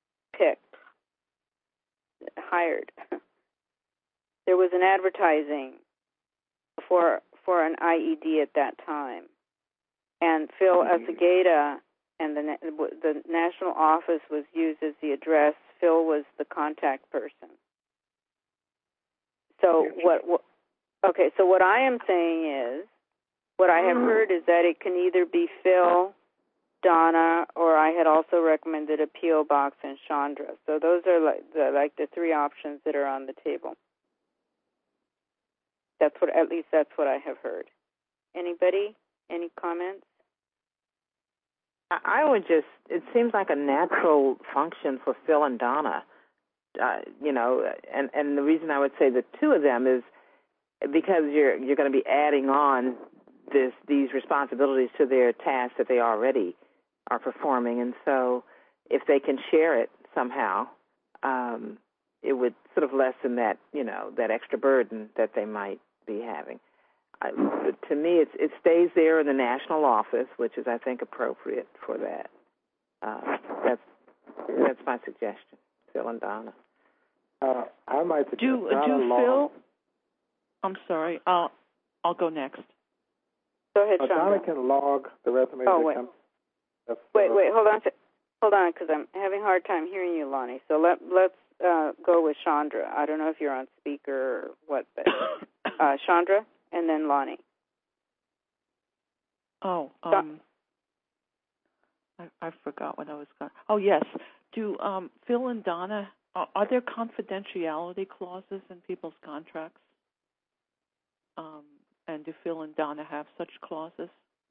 hired, there was an advertising for an IED at that time, and Phil Esageda and the national office was used as the address. Phil was the contact person. So Okay, so what I am saying is, what I have heard is that it can either be Phil, Donna, or I had also recommended a P.O. box and Chandra. So those are like the three options that are on the table. At least that's what I have heard. Anybody? Any comments? I would it seems like a natural function for Phil and Donna, and the reason I would say the two of them is because you're going to be adding on these responsibilities to their tasks that they already are performing, and so if they can share it somehow, it would sort of lessen that that extra burden that they might be having. To me, it stays there in the national office, which is, I think, appropriate for that. That's my suggestion, Phil and Donna. I might suggest do Phil. I'm sorry. I'll go next. Go ahead, Chandra. Donna can log the resumes. Wait. Wait. Hold on, because I'm having a hard time hearing you, Lonnie. So let's go with Chandra. I don't know if you're on speaker or what, but Chandra. And then Lonnie. Oh, I forgot what I was going. Oh, yes. Do Phil and Donna, are there confidentiality clauses in people's contracts? And do Phil and Donna have such clauses?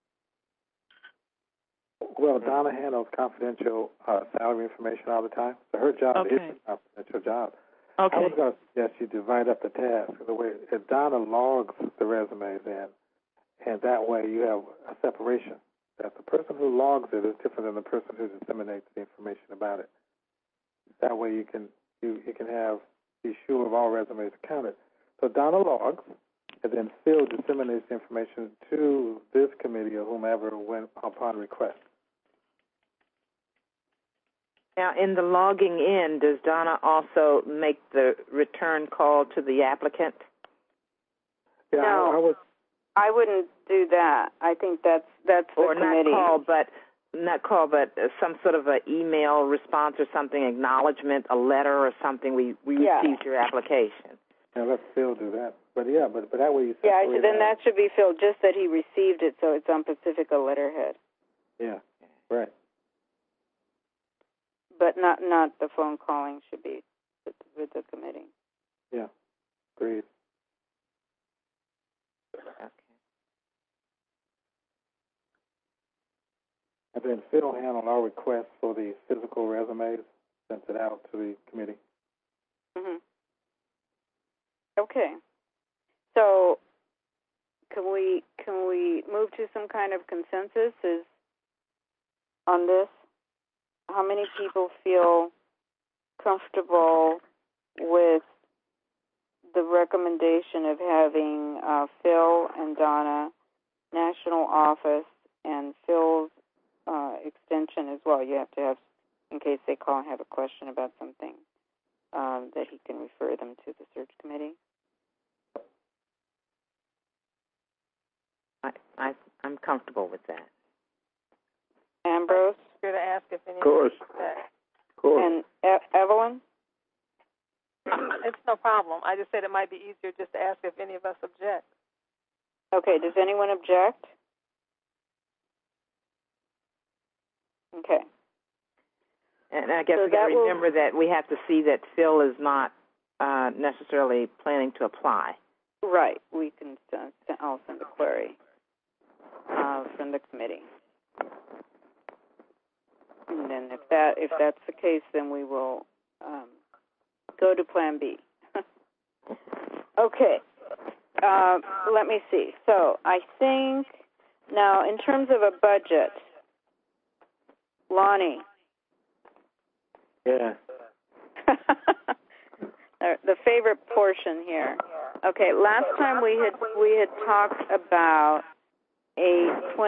Well, Donna handles confidential salary information all the time, so her job is a confidential job. Okay. I was going to suggest you divide up the task. The way if Donna logs the resumes in, and that way you have a separation. That the person who logs it is different than the person who disseminates the information about it. That way you can be sure of all resumes counted. So Donna logs, and then Phil disseminates the information to this committee or whomever when upon request. Now, in the logging in, does Donna also make the return call to the applicant? Yeah, no, I wouldn't do that. I think that's the committee. Not call, but some sort of an email response or something, acknowledgement, a letter or something. We received your application. Yeah, let Phil do that. But that way you separate. Yeah, then that should be Phil, just that he received it, so it's on Pacifica letterhead. Yeah, right. But not the phone calling should be with the committee. Yeah, agreed. Okay. And then Phil handled our request for the physical resumes, sent it out to the committee. Mm-hmm. Okay. So can we move to some kind of consensus on this? How many people feel comfortable with the recommendation of having Phil and Donna, national office, and Phil's extension as well? You have to have, in case they call and have a question about something, that he can refer them to the search committee. I'm comfortable with that. Ambrose? Here to ask if any Of course. And Evelyn? It's no problem. I just said it might be easier just to ask if any of us object. Okay, does anyone object? Okay. And I guess we got to remember that we have to see that Phil is not necessarily planning to apply. Right. We can I'll send a query from the committee. And then if that's the case, then we will go to Plan B. Okay. Let me see. So I think now in terms of a budget, Lonnie. Yeah. The favorite portion here. Okay, last time we had talked about a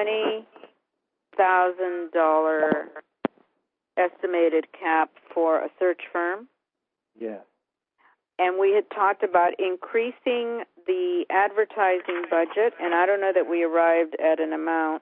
$20,000 estimated cap for a search firm. Yeah. And we had talked about increasing the advertising budget, and I don't know that we arrived at an amount.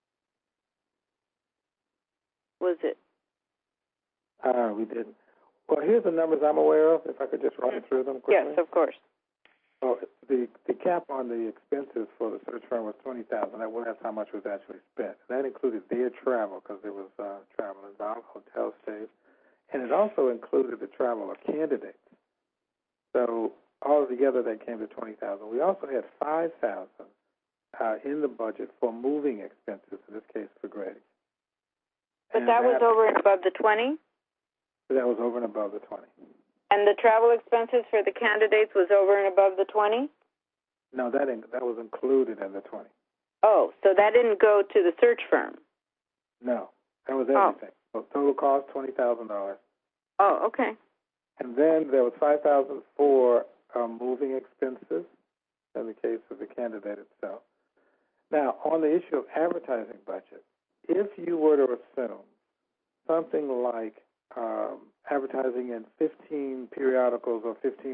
Was it? We didn't. Well, here's the numbers I'm aware of, if I could just run through them quickly. Yes, of course. Well, the cap on the expenses for the search firm was $20,000. That's how much was actually spent. That included their travel, because there was travel involved, hotel stays, and it also included the travel of candidates. So all together, that came to $20,000. We also had $5,000 in the budget for moving expenses. In this case, for Greg. But that was over and above the 20. That was over and above the 20. And the travel expenses for the candidates was over and above the 20? No, that was included in the 20. Oh, so that didn't go to the search firm? No, that was everything. So total cost $20,000. Oh, okay. And then there was $5,000 for moving expenses in the case of the candidate itself. Now, on the issue of advertising budget, if you were to assume something like advertising in 15 periodicals or 15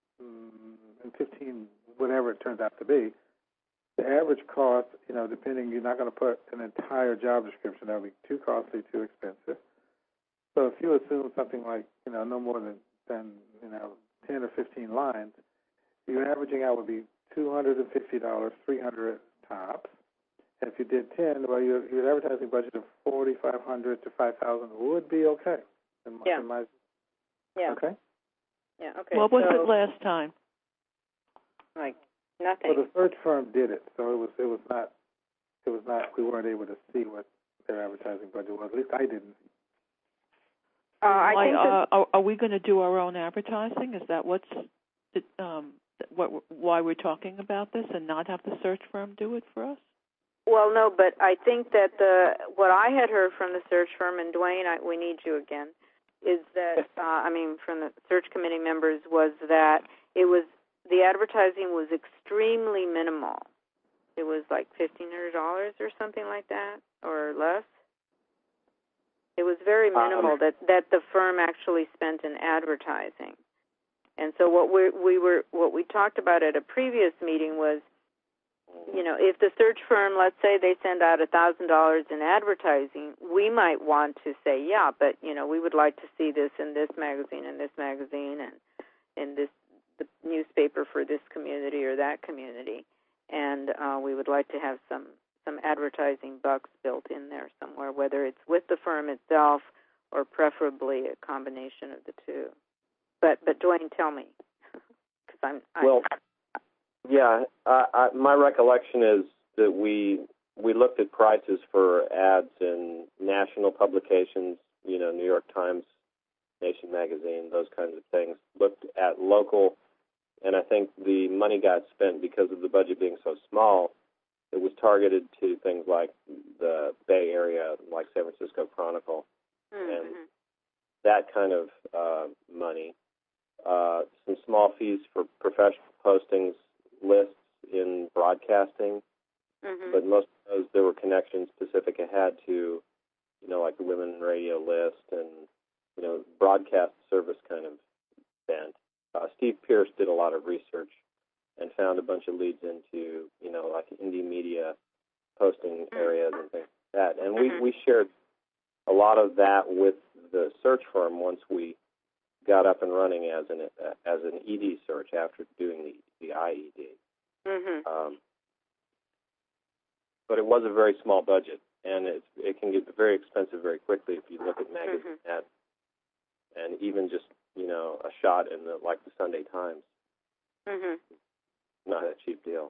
whatever it turns out to be, the average cost, depending, you're not going to put an entire job description. That would be too costly, too expensive. So if you assume something like, no more than 10 or 15 lines, your averaging out would be $250, $300 tops. And if you did 10, well, your advertising budget of $4,500 to $5,000 would be okay. Yeah. Okay. Yeah. Okay. What was it last time? Like nothing. Well, the search firm did it, so it was not. We weren't able to see what their advertising budget was. At least I didn't. I think are we going to do our own advertising? Is that why we're talking about this, and not have the search firm do it for us? Well, no, but I think that what I had heard from the search firm, and Dwayne, we need you again, is that from the search committee members, was that the advertising was extremely minimal. It was like $1,500 or something like that, or less. It was very minimal that the firm actually spent in advertising. And so what we talked about at a previous meeting was, if the search firm, let's say they send out $1,000 in advertising, we might want to say, yeah, but we would like to see this in this magazine, and in the newspaper for this community or that community, and we would like to have some advertising bucks built in there somewhere, whether it's with the firm itself or preferably a combination of the two. But Dwayne, tell me, because my recollection is that we looked at prices for ads in national publications, New York Times, Nation Magazine, those kinds of things. Looked at local, and I think the money got spent because of the budget being so small. It was targeted to things like the Bay Area, like San Francisco Chronicle, and that kind of money. Some small fees for professional postings, lists in broadcasting, but most of those, there were connections Pacifica had to, like the Women in Radio list and, broadcast service kind of spent. Steve Pierce did a lot of research and found a bunch of leads into, like indie media posting areas and things like that. And we shared a lot of that with the search firm once we got up and running as an ED search after doing the IED. But it was a very small budget, and it can get very expensive very quickly if you look at magazine ads, and even just a shot in the Sunday Times. Not a cheap deal.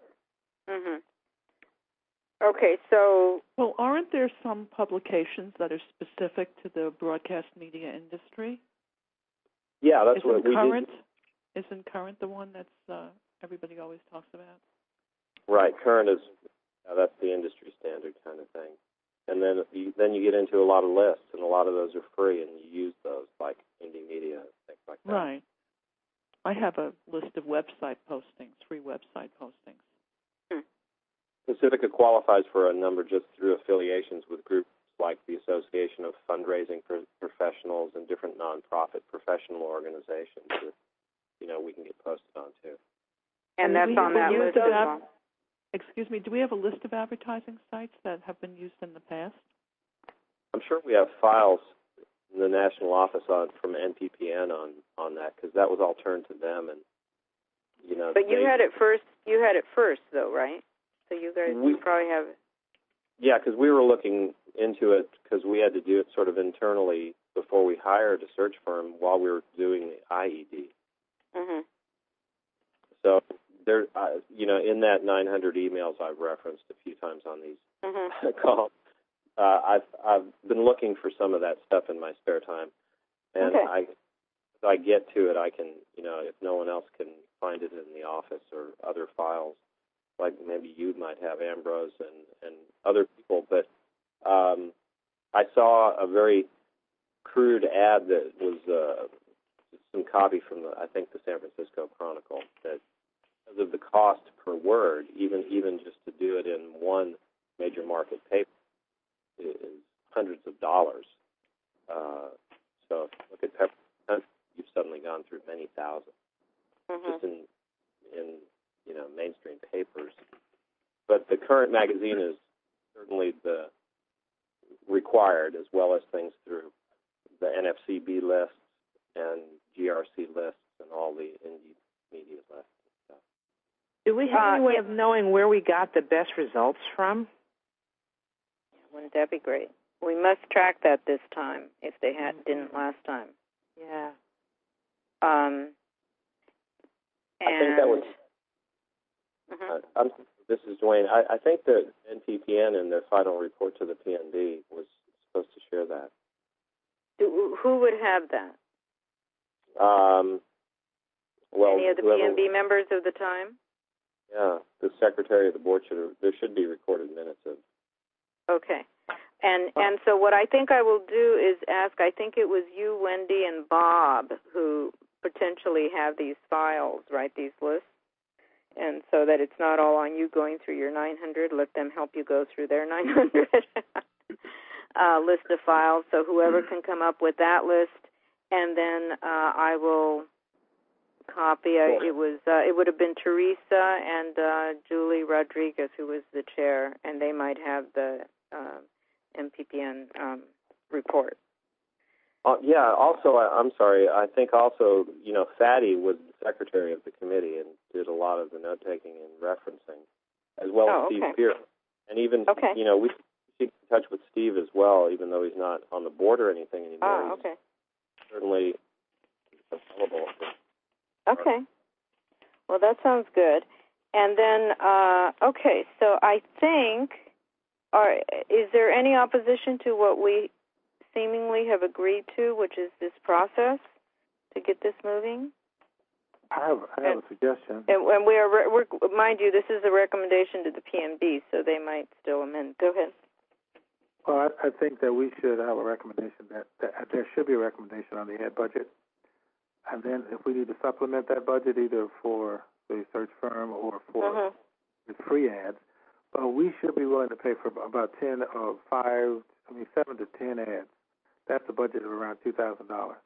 Okay, so well, aren't there some publications that are specific to the broadcast media industry? Yeah, that's what we Current? did. Isn't Current the one that's everybody always talks about? Right, Current is that's the industry standard kind of thing. And then you get into a lot of lists, and a lot of those are free, and you use those like indie media and things like that. Right. I have a list of website postings, free website postings. Pacifica qualifies for a number just through affiliations with groups like the Association of Fundraising Professionals and different nonprofit professional organizations that we can get posted on too. And that's on that list as well. Excuse me, do we have a list of advertising sites that have been used in the past? I'm sure we have files in the national office from NPPN on that, because that was all turned to them, and But you had it first. You had it first, though, right? So you guys probably have it. Yeah, because we were looking into it because we had to do it sort of internally before we hired a search firm while we were doing the IED. So there, in that 900 emails I've referenced a few times on these calls, I've been looking for some of that stuff in my spare time, and if I get to it, I can, if no one else can find it in the office or other files, like maybe you might have, Ambrose, and other people. But I saw a very crude ad that was some copy from the San Francisco Chronicle, that because of the cost per word, even just to do it in one major market paper, is hundreds of dollars. So if you look at Pepper, you've suddenly gone through many thousands just in mainstream papers. But the Current magazine is certainly the required, as well as things through the NFCB lists and GRC lists and all the indie media lists and stuff. Do we have any way of knowing where we got the best results from? Wouldn't that be great? We must track that this time if they didn't last time. Yeah. I think that was. This is Dwayne. I think that NPPN in their final report to the PNB was supposed to share that. Who would have that? Any of the PNB members of the time? Yeah, the secretary of the board there should be recorded minutes of. Okay. And so what I think I will do is ask, I think it was you, Wendy, and Bob who potentially have these files, right, these lists. And so that it's not all on you going through your 900, let them help you go through their 900 list of files. So whoever can come up with that list, and then I will copy. It would have been Teresa and Julie Rodriguez, who was the chair, and they might have the MPPN report. Yeah. Also, I'm sorry. I think also, Fatty was the secretary of the committee and did a lot of the note taking and referencing, as well as Steve Pierce. And even, we keep in touch with Steve as well, even though he's not on the board or anything anymore. He's certainly available. Okay. Well, that sounds good. And then, so I think, is there any opposition to what we seemingly have agreed to, which is this process to get this moving? I have a suggestion. And we're mind you, this is a recommendation to the PNB, so they might still amend. Go ahead. Well, I think that we should have a recommendation that there should be a recommendation on the ad budget, and then if we need to supplement that budget either for the search firm or for the free ads, we should be willing to pay for about 7 to 10 ads. That's a budget of around $2,000.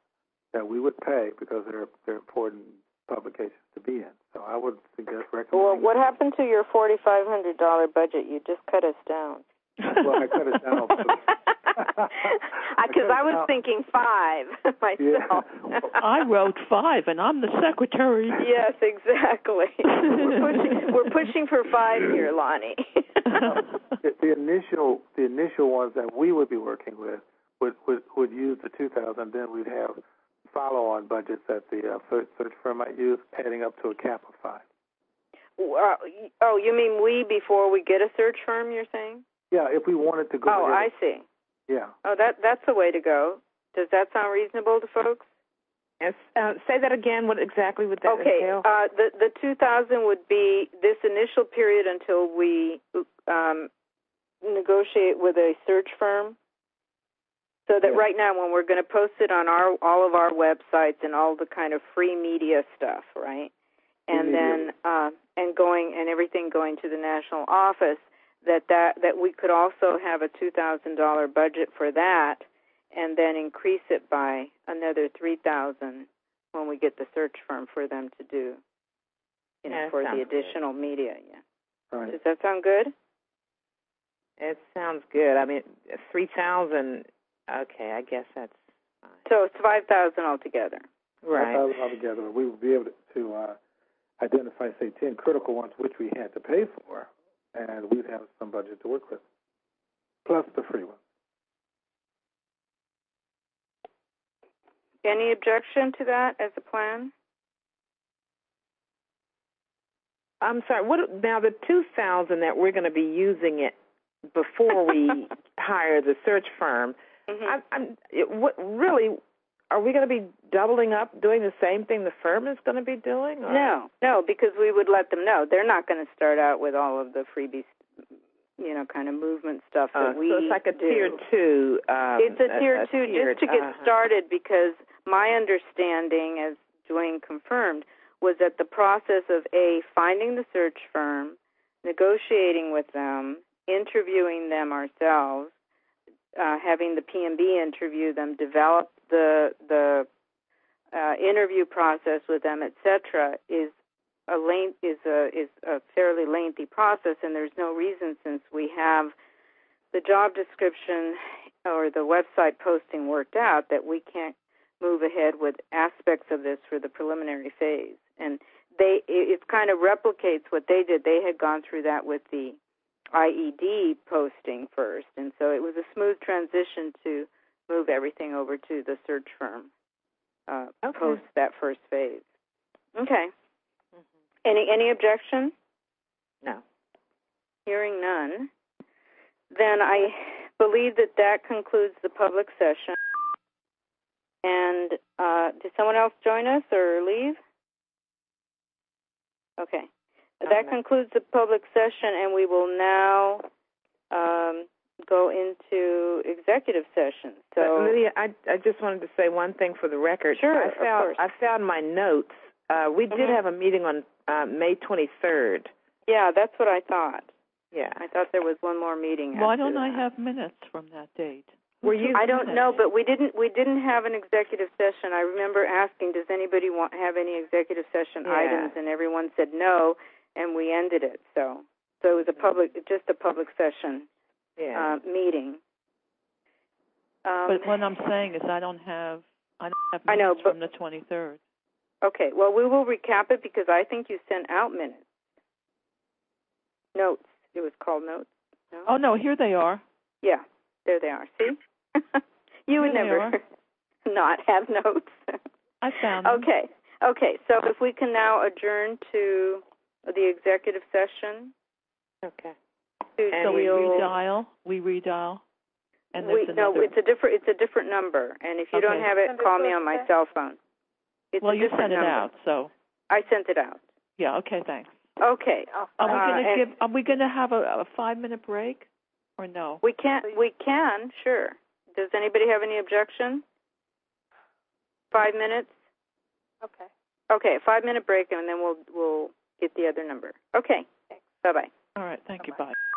that we would pay because they're important publications to be in. So I would suggest recommending. Well, what happened to your $4,500 budget? You just cut us down. Well, I cut it down. Because I was thinking 5 myself. Yeah. I wrote 5, and I'm the secretary. Yes, exactly. We're pushing for 5 here, Lonnie. The initial ones that we would be working with would use the 2,000. Then we'd have follow-on budgets that the search firm might use, adding up to a cap of 5. Oh, you mean we before we get a search firm? You're saying? Yeah, if we wanted to go. Oh, I see. Yeah. Oh, that's the way to go. Does that sound reasonable to folks? Yes. Say that again. What exactly would that entail? Okay. The 2,000 would be this initial period until we negotiate with a search firm. So that right now, when we're going to post it on all of our websites and all the kind of free media stuff, right? And then and everything going to the national office, that we could also have a $2,000 budget for that, and then increase it by another $3,000 when we get the search firm for them to do, for the additional media. Yeah. Right. Does that sound good? It sounds good. I mean, 3,000. Okay, I guess that's fine. So it's 5,000 altogether. Right. 5,000 altogether. We would be able to identify, say, 10 critical ones which we had to pay for, and we'd have some budget to work with, plus the free ones. Any objection to that as a plan? I'm sorry. Now the 2,000 that we're going to be using it before we hire the search firm? Mm-hmm. Really, are we going to be doubling up, doing the same thing the firm is going to be doing? Or? No, because we would let them know. They're not going to start out with all of the freebies, kind of movement stuff that we do. So it's like a tier 2. It's a tier 2 just to get started, because my understanding, as Dwayne confirmed, was that the process of finding the search firm, negotiating with them, interviewing them ourselves, having the P&B interview them, develop the interview process with them, etc., is a fairly lengthy process, and there's no reason, since we have the job description or the website posting worked out, that we can't move ahead with aspects of this for the preliminary phase. And it kind of replicates what they did. They had gone through that with the IED posting first, and so it was a smooth transition to move everything over to the search firm post that first phase. Okay. Mm-hmm. Any objection? No. Hearing none, then I believe that concludes the public session. And did someone else join us or leave? Okay. That concludes the public session, and we will now go into executive session. So, Lydia, I just wanted to say one thing for the record. Sure, I found my notes. We did have a meeting on May 23rd. Yeah, that's what I thought. Yeah. I thought there was one more meeting. Why don't I have minutes from that date? I don't know, but we didn't have an executive session. I remember asking, does anybody have any executive session items, and everyone said no, and we ended it. So it was just a public session meeting. But what I'm saying is I don't have minutes from the 23rd. Okay, well, we will recap it, because I think you sent out minutes. Notes. It was called notes. No? Oh, no, here they are. Yeah, there they are. See? You would never not have notes. I found them. Okay, so if we can now adjourn to the executive session. Okay. So we redial. And it's a different number. And if you don't have it, call me on my cell phone. You sent it out, so. I sent it out. Yeah, okay, thanks. Okay. Are we going to have a 5-minute break, or no? We can, sure. Does anybody have any objection? 5 minutes? Okay, a 5-minute break, and then we'll get the other number. Okay. Thanks. Bye-bye. All right, thank you, bye.